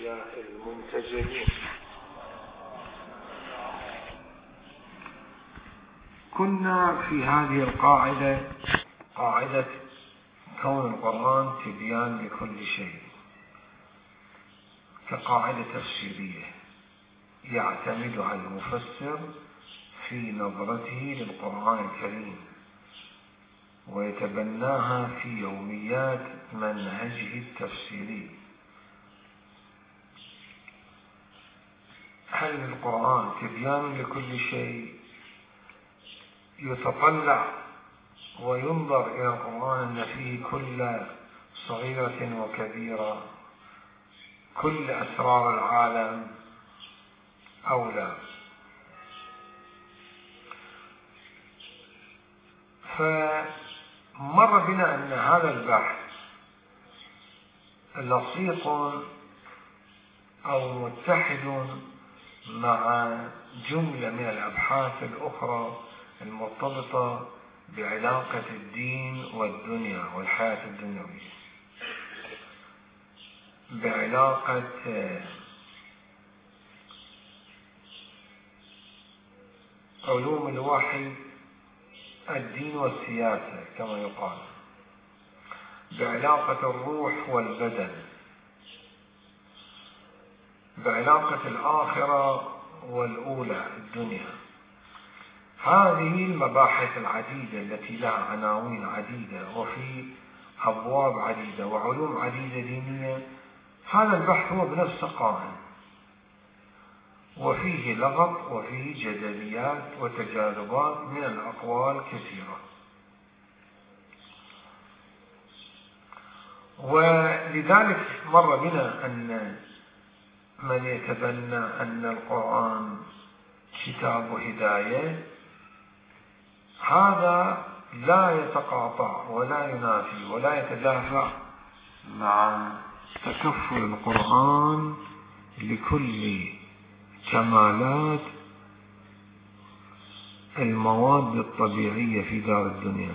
هؤلاء المنتجبين. كنا في هذه القاعدة، قاعدة كون القرآن تبيان لكل شيء، كقاعدة تفسيرية يعتمدها المفسر في نظرته للقرآن الكريم ويتبناها في يوميات منهجه التفسيري. هل القرآن تبيان لكل شيء؟ يتطلع وينظر إلى القرآن أن فيه كل صغيرة وكبيرة، كل أسرار العالم، أو لا؟ فمر بنا أن هذا البحث لصيق أو متحد مع جملة من الأبحاث الأخرى المرتبطة بعلاقة الدين والدنيا والحياة الدنيوية، بعلاقة علوم الوحي الدين والسياسة كما يقال، بعلاقة الروح والبدن، بعلاقة الآخرة والأولى الدنيا. هذه المباحث العديدة التي لها عناوين عديدة وفي أبواب عديدة وعلوم عديدة دينية، هذا البحث هو بنفسه قائم وفيه لغط وفيه جدليات وتجاذبات من الأقوال كثيرة. ولذلك مر بنا أن من يتبنى أن القرآن كتاب هداية هذا لا يتقاطع ولا ينافي ولا يتدافع مع تكفل القرآن لكل كمالات المواد الطبيعية في دار الدنيا.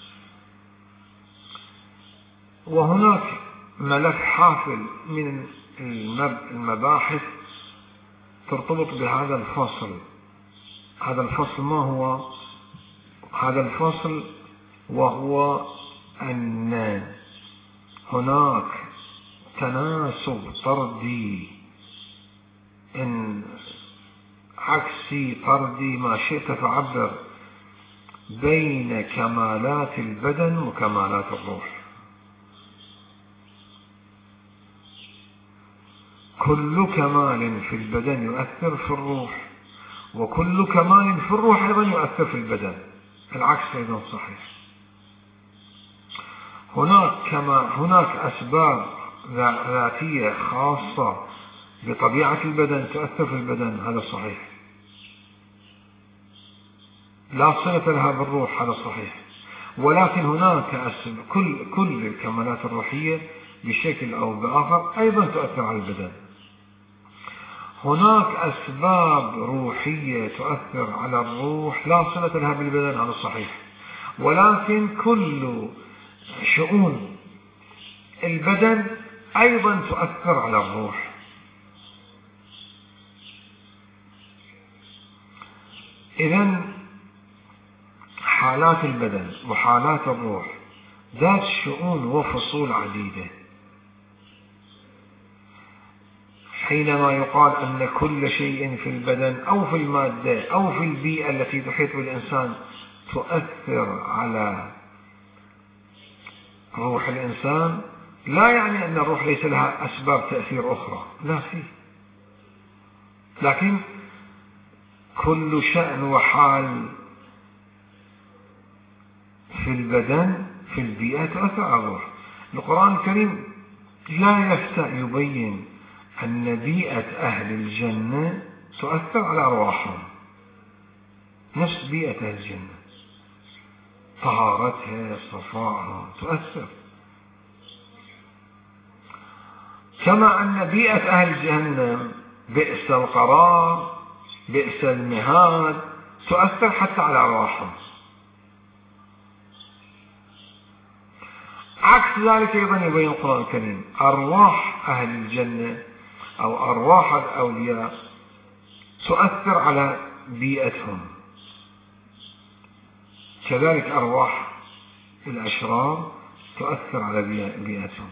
وهناك ملف حافل من المباحث ترتبط بهذا الفصل. هذا الفصل ما هو؟ هذا الفصل وهو أن هناك تناسب طردي، إن عكسي طردي ما شئت فعبر، بين كمالات البدن وكمالات الروح. كل كمال في البدن يؤثر في الروح، وكل كمال في الروح أيضا يؤثر في البدن، العكس أيضا صحيح. هناك أسباب ذاتية خاصة بطبيعة البدن تؤثر في البدن، هذا صحيح، لا صلة لها بالروح، هذا صحيح. ولكن هناك كل الكمالات الروحية بشكل أو بآخر أيضا تؤثر على البدن. هناك أسباب روحية تؤثر على الروح لا صلة لها بالبدن، هذا صحيح. ولكن كل شؤون البدن أيضا تؤثر على الروح. إذن حالات البدن وحالات الروح ذات شؤون وفصول عديدة. حينما يقال أن كل شيء في البدن أو في المادة أو في البيئة التي تحيط بالإنسان تؤثر على روح الإنسان، لا يعني أن الروح ليس لها أسباب تأثير أخرى، لا فيه، لكن كل شأن وحال في البدن في البيئة تؤثر على الروح. القرآن الكريم لا يفتأ يبين أن بيئة أهل الجنة تؤثر على أرواحهم نفس بيئة أهل الجنة، طهارتها صفاءها تؤثر، كما أن بيئة أهل جهنم بئس القرار بئس المهاد تؤثر حتى على أرواحهم. عكس ذلك أيضا يبين القرآن الكريم أرواح أهل الجنة أو أرواح الأولياء تؤثر على بيئتهم، كذلك أرواح الأشرار تؤثر على بيئتهم.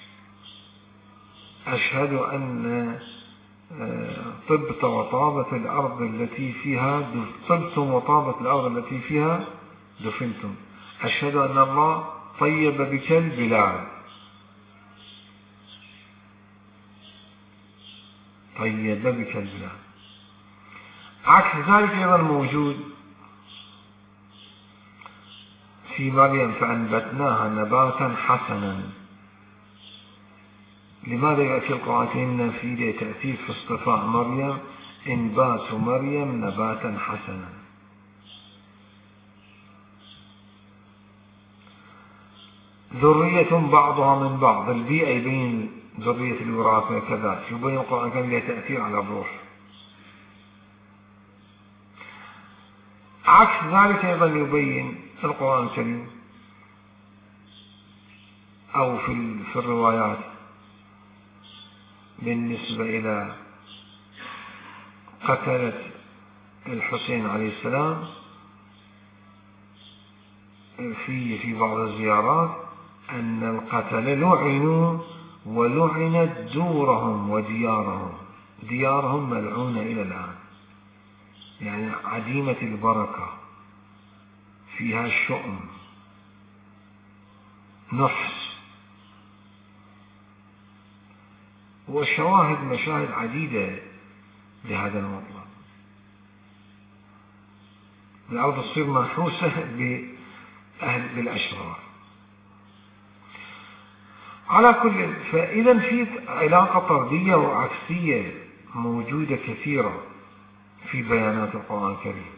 أشهد أن طبت وطابت الأرض التي فيها طبتم وطابت الأرض التي فيها دفنتم. أشهد أن الله طيب بك البلاد، طيب بك البلاد. عكس ذلك أيضا موجود في مريم فأنبتناها نباتا حسنا. لماذا يأتي القرآن الكريم في تأثير في اصطفاء مريم؟ إنبات مريم نباتا حسنا. ذرية بعضها من بعض، البيئة يبين ذرية الوراثة كذا، يبين القرآن الكريم له تأثير على الروح. عكس ذلك أيضا يبين القرآن الكريم أو في الروايات بالنسبة إلى قتلة الحسين عليه السلام في بعض الزيارات أن القتلة لعنوا ولعنت دورهم وديارهم، ديارهم ملعونة إلى الآن، يعني عديمة البركة، فيها شؤم نحس، وشواهد مشاهد عديدة لهذا المطلب. الأرض تصير منحوسة بالأشرار. على كل، فإذا في علاقة طردية وعكسية موجودة كثيرة في بيانات القرآن الكريم،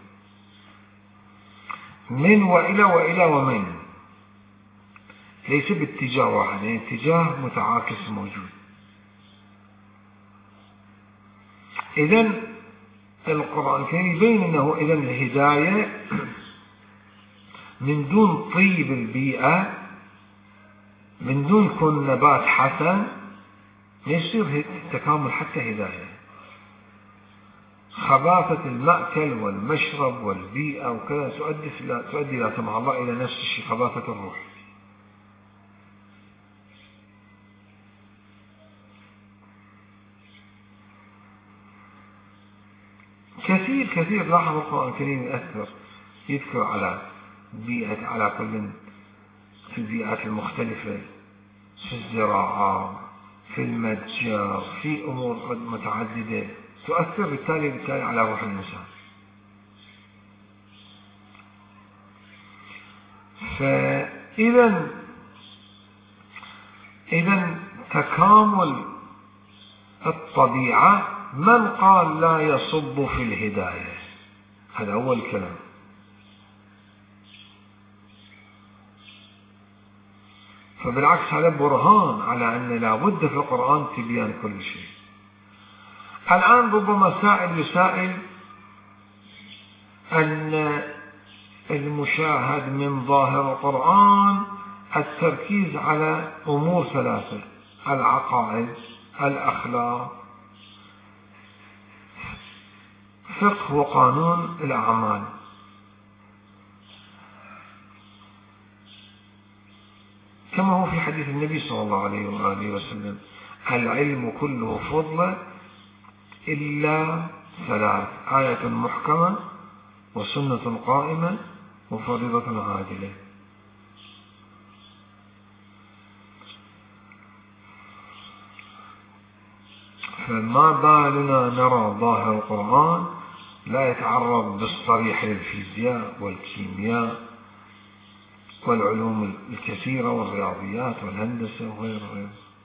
من وإلى وإلى ومن، ليس باتجاه واحد، يعني اتجاه متعاكس موجود. إذن القرآن الكريم يبين أنه إذن الهداية من دون طيب البيئة، من دون كون نبات حسن، يصير تكامل حتى هداية. خباثة المأكل والمشرب والبيئة وكذا تؤدي لا سمح الله إلى نفس الشيء، خباثة الروح. كثير لاحظ القرآن الكريم يذكر على بيئة، على كل في البيئات المختلفة، في الزراعة، في المتجر، في أمور متعددة تؤثر بالتالي على روح الإنسان. فإذا تكامل الطبيعة، من قال لا يصب في الهداية؟ هذا أول كلام. فبالعكس هذا برهان على أن لا بد في القرآن تبيان كل شيء. الآن ربما سائل يسائل أن المشاهد من ظاهر القرآن التركيز على أمور ثلاثة: العقائد، الأخلاق، فقه وقانون الأعمال. كما هو في حديث النبي صلى الله عليه وآله وسلم: العلم كله فضل إلا ثلاث: آية محكمة، وسنة قائمة، وفريضة عادلة. فما بالنا نرى ظاهر القرآن لا يتعرض بالصريح للفيزياء والكيمياء والعلوم الكثيرة والرياضيات والهندسة وغيره.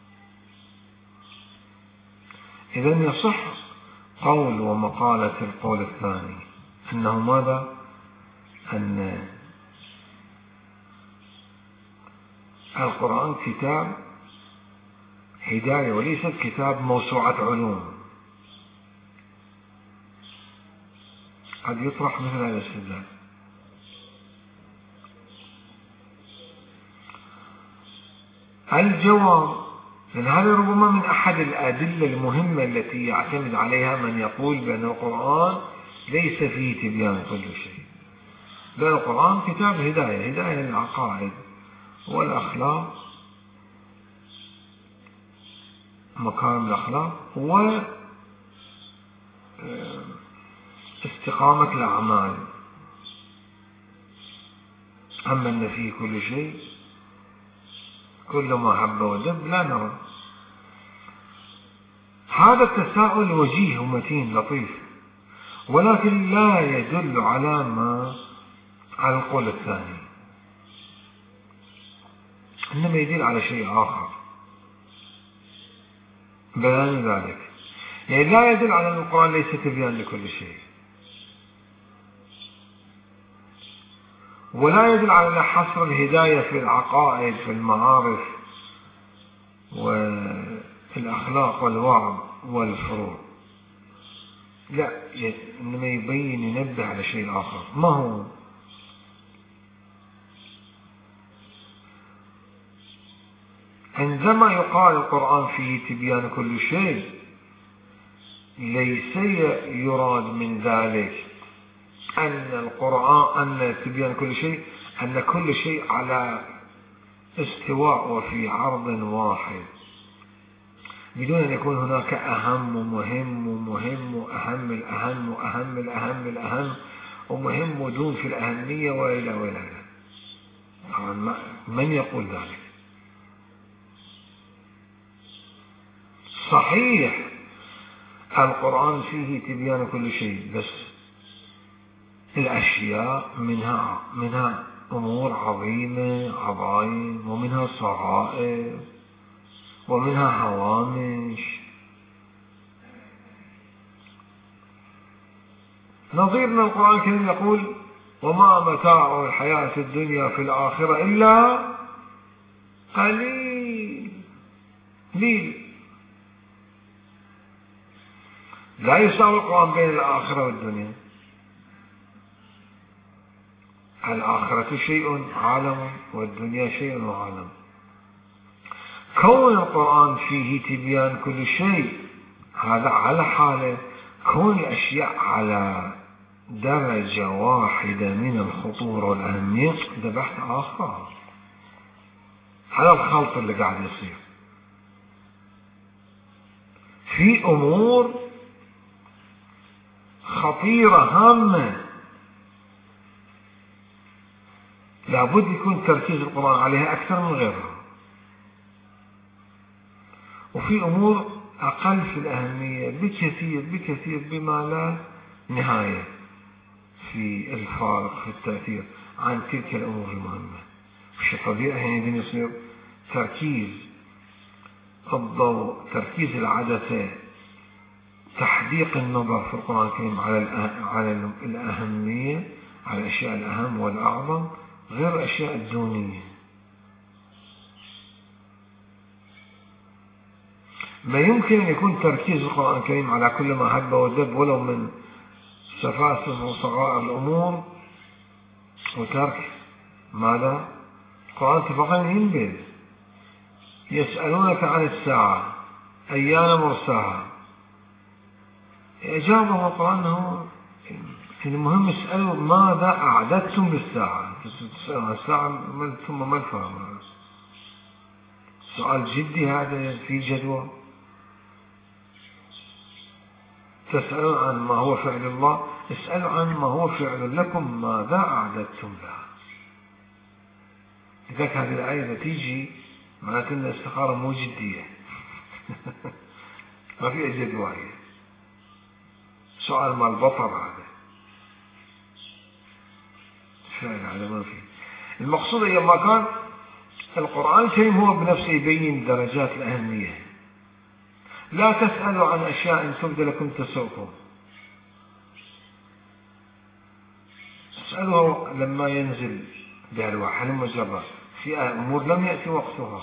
إذن يصح قول ومقالة القول الثاني أنه ماذا؟ أن القرآن كتاب هداية وليس كتاب موسوعة علوم. قد يطرح مثل هذا الاستدلال. الجواب لأن هذا ربما من أحد الأدلة المهمة التي يعتمد عليها من يقول بأن القرآن ليس فيه تبيان كل شيء، بل القرآن كتاب هداية للعقائد والأخلاق، مكارم الأخلاق واستقامة الأعمال. أما أن فيه كل شيء، كل ما حب ودب، لا نرى. هذا التساؤل وجيه ومتين لطيف، ولكن لا يدل على القول الثاني، إنما يدل على شيء آخر بيان ذلك. يعني لا يدل على أن القرآن ليس تبيان لكل شيء، ولا يدل على حصر الهداية في العقائد، في المعارف والأخلاق والوعظ والفروع، لا، إنما يبين، ينبه على شيء آخر. ما هو؟ عندما يقال القرآن فيه تبيان كل شيء، ليس يراد من ذلك أن القرآن، أن تبيان كل شيء، أن كل شيء على استواء وفي عرض واحد، بدون أن يكون هناك أهم ومهم ومهم وأهم الأهم وأهم الأهم الأهم ومهم ودون في الأهمية وإلى. من يقول ذلك؟ صحيح القرآن فيه تبيان كل شيء، بس الأشياء منها أمور عظيمة عظائم، ومنها صغائر، ومنها هوامش. نظير من القرآن الكريم يقول: وما متاع الحياة الدنيا في الآخرة إلا قليل. لا يساوي القرآن بين الآخرة والدنيا. الآخرة شيء عالم، والدنيا شيء وعالم. كون القرآن فيه تبيان كل شيء، هذا على حاله كون الأشياء على درجة واحدة من الخطورة والأهمية، ده بحث آخر. هذا الخلط اللي قاعد يصير في أمور خطيرة هامة، لابد يكون تركيز القرآن عليها أكثر من غيرها، وفي أمور أقل في الأهمية بكثير بما لا نهاية في الفارق في التأثير عن تلك الأمور المهمة. مش طبيعي يعني يصير تركيز الضوء، تركيز العدسة، تحديق النظر في القرآن الكريم على الأهمية، على الأشياء الأهم والأعظم، غير الأشياء الدونية. ما يمكن أن يكون تركيز القرآن الكريم على كل ما هب ودب ولو من سفاسف وصغائر الأمور، وترك ماذا؟ القرآن اتفاقا ينبذ. يسألونك عن الساعة أيان مرساها، إجابة القرآن أنه المهم اسألوا ماذا أعددتم للساعة. الساعة ثم ما الفهم؟ سؤال جدي هذا، في جدوى. تسألون عن ما هو فعل الله، اسألوا عن ما هو فعل لكم، ماذا أعددتم لها. لذلك هذه الآية تيجي معناته أن الاستخارة مو جدية. ما في جدوى، سؤال مال البطر هذا فعلا على ما فيه. المقصود أيما كان القرآن الكريم هو بنفسه يبين درجات الأهمية. لا تسألوا عن أشياء تبدى لكم تسؤكم، اسألوا لما ينزل بهالوحي المجرد في أمور لم يأتي وقتها.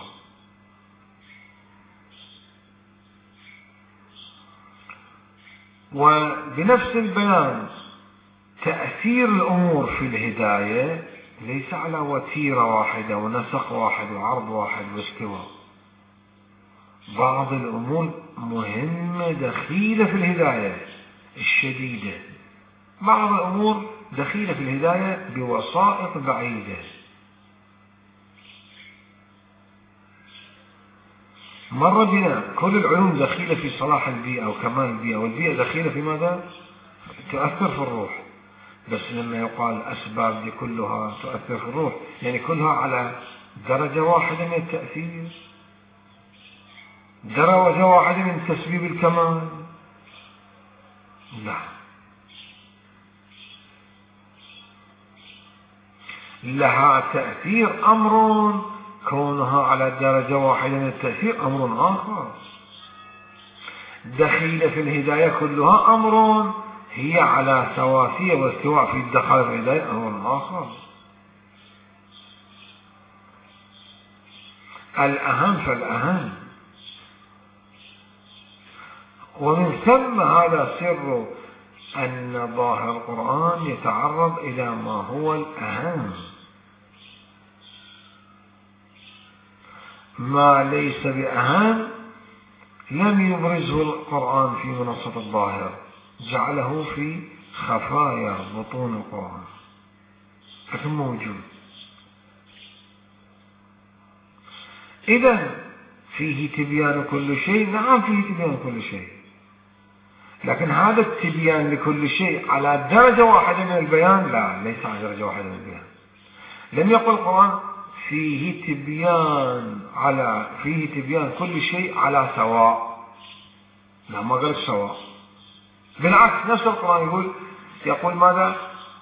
وبنفس البيان تأثير الأمور في الهداية ليس على وتيرة واحدة ونسق واحد وعرض واحد واستواء، بعض الأمور مهمة دخيلة في الهداية الشديدة، بعض الأمور دخيلة في الهداية بوسائط بعيدة. مر بنا كل العلوم دخيلة في صلاح البيئة وكمال البيئة، والبيئة دخيلة في ماذا؟ تؤثر في الروح. بس لما يقال الأسباب دي كلها تؤثر في الروح، يعني كلها على درجة واحدة من التأثير، درجة واحدة من تسبيب الكمال؟ لا، لها تأثير أمر، كونها على درجة واحدة من التأثير أمر آخر. دخيلة في الهداية كلها أمر، هي على سواسية واستواء في الدخل في الهداية أمر آخر. الأهم فالأهم. ومن ثم هذا سر أن ظاهر القرآن يتعرض إلى ما هو الأهم، ما ليس بأهم لم يبرزه القرآن في منصة الظاهر، جعله في خفايا بطون القرآن، لكن موجود. إذا فيه تبيان كل شيء، نعم فيه تبيان كل شيء، لكن هذا التبيان لكل شيء على درجة واحدة من البيان؟ لا، ليس على درجة واحدة من البيان. لم يقل القرآن فيه تبيان كل شيء على سواء، لا، ما قال سواء، بالعكس نفس القرآن يقول ماذا؟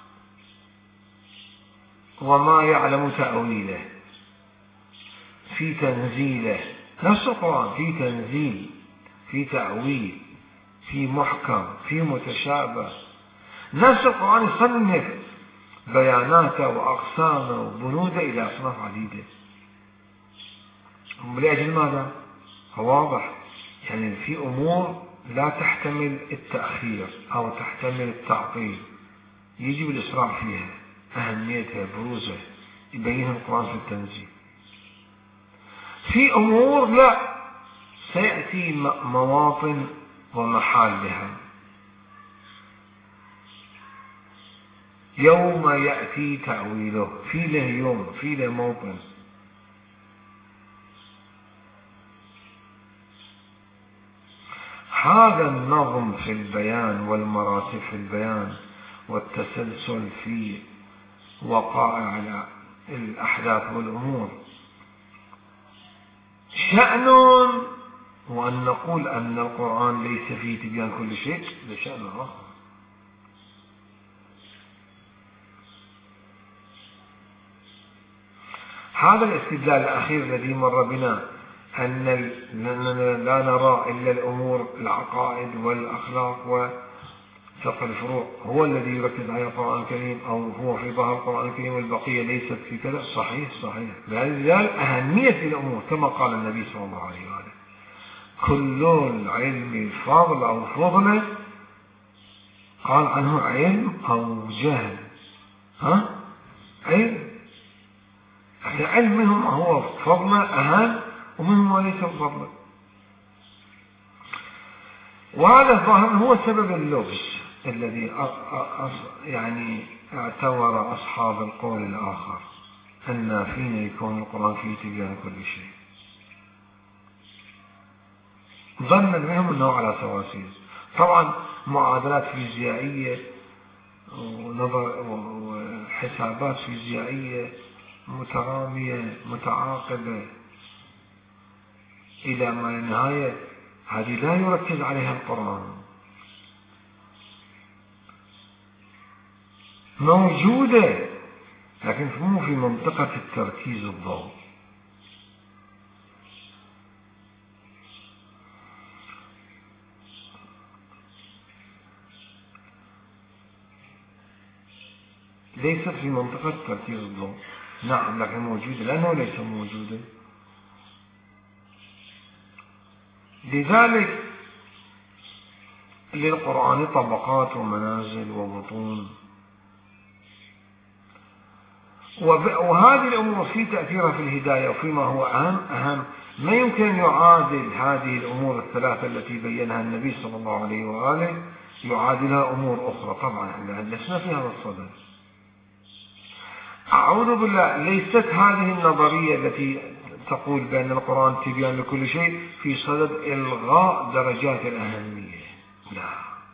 وما يعلم تأويله، في تنزيله. نفس القرآن في تنزيل، في تأويل، في محكم، في متشابه. نفس القرآن يصنف بياناته وأقسامه وبنوده إلى أصناف عديدة. لأجل ماذا؟ واضح، يعني في أمور لا تحتمل التأخير أو تحتمل التعطيل، يجب الإسراع فيها، أهميتها بروزها يبينها القرآن في التنزيل. في أمور لا، سيأتي مواطن ومحال لها، يوم يأتي تأويله، في له يوم، في له موطن. هذا النظم في البيان والمراتب في البيان والتسلسل في وقائع الأحداث والأمور شأن، وأن نقول أن القرآن ليس فيه تبيان كل شيء لشأن آخر. هذا الاستدلال الأخير الذي مر بنا أننا لا نرى إلا الأمور العقائد والأخلاق وفقه الفروع هو الذي يركز على القرآن الكريم، أو هو في ظاهر القرآن الكريم والبقية ليست في كذا. صحيح، لذلك أهمية الأمور كما قال النبي صلى الله عليه وآله: كل العلم فضل أو فضل، قال عنه علم أو جهل. علم، العلم منهم هو فضل أهم، ومنهم ليس فضل. وهذا الظاهر هو سبب اللبس الذي يعني اعتبر أصحاب القول الآخر أن فينا يكون القرآن فيه تبيان كل شيء، ظنا منهم أنه على سواسية. طبعا معادلات فيزيائية وحسابات فيزيائية مترامية متعاقبة إلى ما النهاية، هذه لا يركز عليها القرآن، موجودة لكن مو في منطقة التركيز الضوء. ليست في منطقة تركيز الضوء، نعم، لكن موجودة لأنه ليس موجودا. لذلك للقرآن طبقات ومنازل وبطون، وهذه الأمور في تأثيرها في الهداية وفيما هو أهم ما يمكن أن يعادل هذه الأمور الثلاثة التي بينها النبي صلى الله عليه وآله يعادلها أمور أخرى. طبعا احنا لسنا في هذا الصدد. أعوذ بالله، ليست هذه النظرية التي تقول بأن القرآن تبيان لكل شيء في صدد إلغاء درجات الأهمية. لا،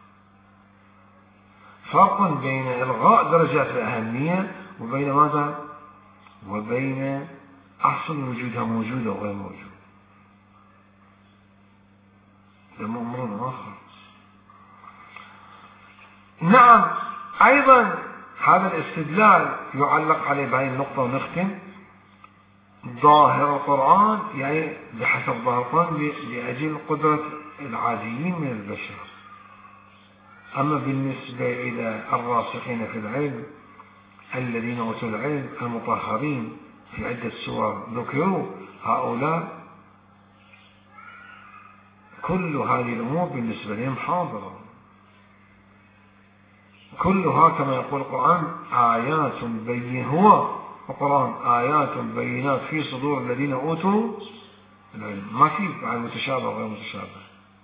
فرق بين إلغاء درجات الأهمية وبين ماذا؟ وبين أصل وجودها موجود أو غير موجود. ده أمر آخر. نعم، أيضا هذا الاستدلال يعلق عليه بهذه النقطة ونختم. ظاهر القرآن يعني بحسب ظاهر القرآن لأجل قدرة العاديين من البشر. أما بالنسبة إلى الراسخين في العلم الذين أوتوا العلم المطهرين في عدة سور ذكروا، هؤلاء كل هذه الأمور بالنسبة لهم حاضرة، كلها كما يقول القرآن آيات بينات. هو القرآن آيات بينات في صدور الذين أوتوا العلم. ما في متشابه وغير متشابه.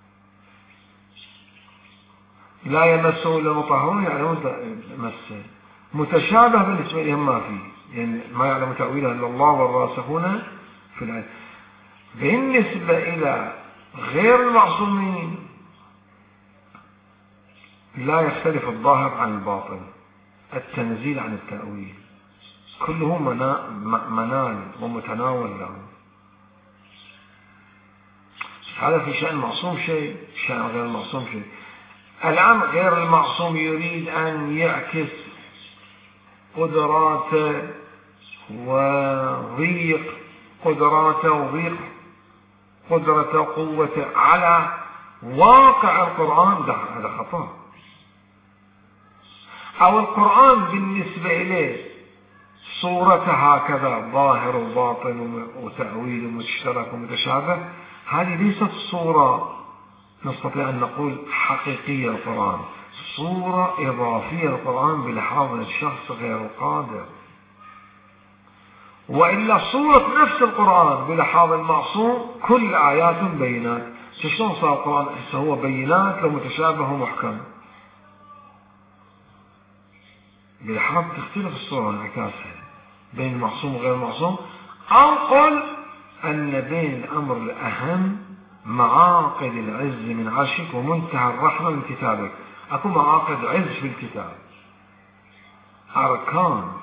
لا يمسه إلا المطهرون، يعني مسه. متشابه بالنسبة لهم ما في، يعني ما يعلم تأويله إلا الله والراسخون في العلم. بالنسبة إلى غير المعصومين لا يختلف الظاهر عن الباطن، التنزيل عن التأويل كله منال ومتناول له. هذا في شأن المعصوم شيء، شأن غير المعصوم شيء. الآن غير المعصوم يريد أن يعكس قدراته وضيق قدرته وقوته على واقع القرآن، هذا خطأ. أو القرآن بالنسبة إليه صورته هكذا ظاهر وباطن وتأويل مشترك ومتشابه، هذه ليست صورة نستطيع أن نقول حقيقية القرآن، صورة إضافية للقرآن بلحاظ الشخص غير القادر. وإلا صورة نفس القرآن بلحاظ المعصوم كل آيات بينات. شلون صار القرآن هو بينات ومتشابه ومحكم؟ بلحاظ تختلف الصورة انعكاسها بين المعصوم وغير المعصوم. أو قل أن بين الأمر الأهم معاقد العز من عرشك ومنتهى الرحمة من كتابك. أكو معاقد عز في الكتاب، أركان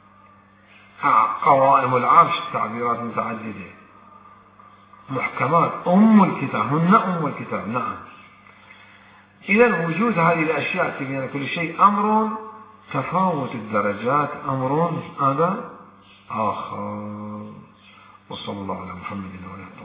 قوائم العرش، تعبيرات متعددة، محكمات، أم الكتاب، هن أم الكتاب. نعم، إذا وجود هذه الأشياء تبين كل شيء أمر، تفاوت الدرجات أمر هذا آخر. وصلى الله على محمد وعلى آله.